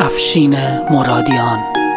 افشین مرادیان.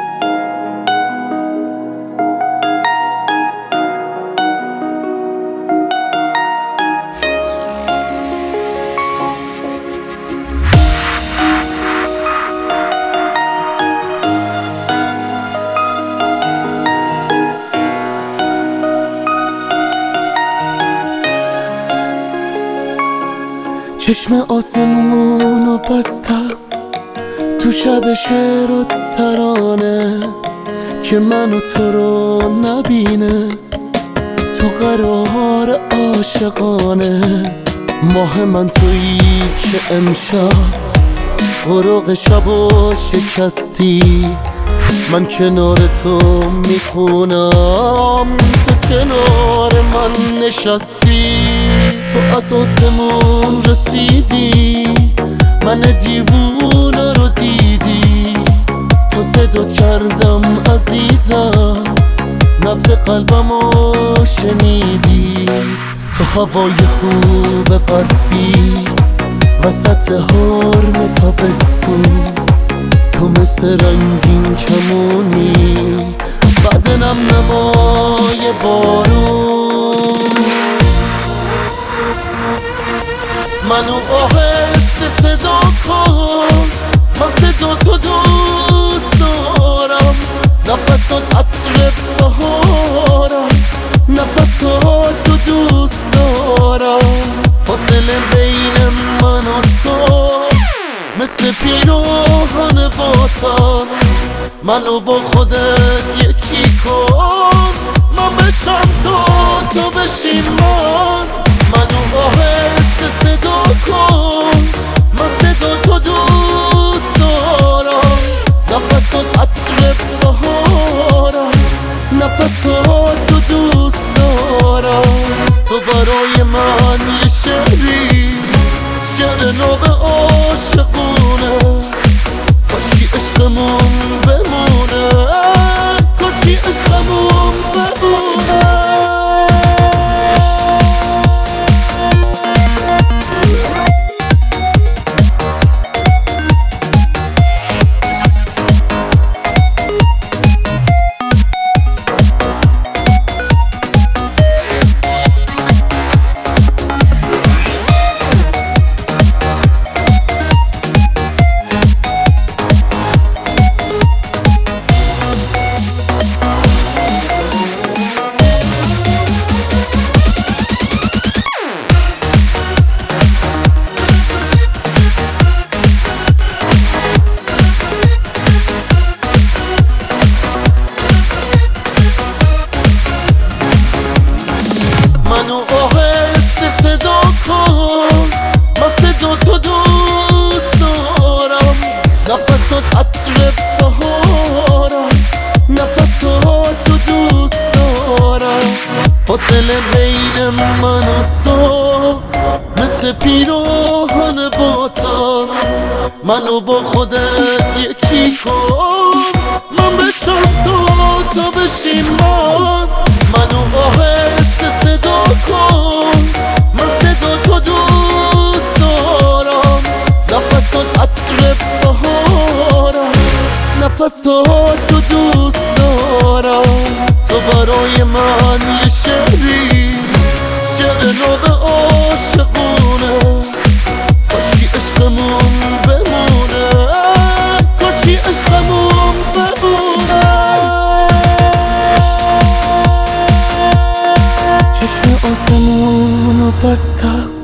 چشم آسمون و بستم تو شب شعر و ترانه که منو تو رو نبینه تو قرار عاشقانه. ماه من تویی که امشب غروق شب و شکستی، من کنار تو میخونم تو کنار من نشستی. تو از آسمون رسیدی من دیوونه رو دیدی، تو صدات کردم عزیزم نبض قلبمو شنیدی. تو هوای خوب برفی وسط حرم تابستون، تو مثل رنگین کمونی بعد نم نمای بارون. منو آهسته صدا کن، من صدا تو دوست دارم. نفسات عطر بهارم، نفسات تو دوست دارم. فاصله بین من و تو مثل پیراهن باتم، منو با خودت یکی کن. من بشم تو بشی من. منو آهسته صدا کن، من صدا تو دوست دارم. نفسات عطر بهارم، نفسات تو دوست دارم. تو برای من یه شعری، شعر ناب عاشقونه. کاشکی عشقمون بمونه، کاشکی عشقمون بمونه. منو آهسته صدا کن، من صدا تو دوست دارم. نفسات عطر بهارم، نفسات تو دوست دارم. فاصله بین من و تو مثل پیراهن باتم، منو با خودت یکی کن. من بشم تو بشی من. منو آهسته صدا کن، من صدا تو دوست دارم. نفسات عطر بهارم، نفسات تو دوست دارم. تو برای من یه شعری، شعر ناب عاشقونه. کاشکی عشقمون بمونه، کاشکی عشقمون بمونه. چشم آسمون رو بستم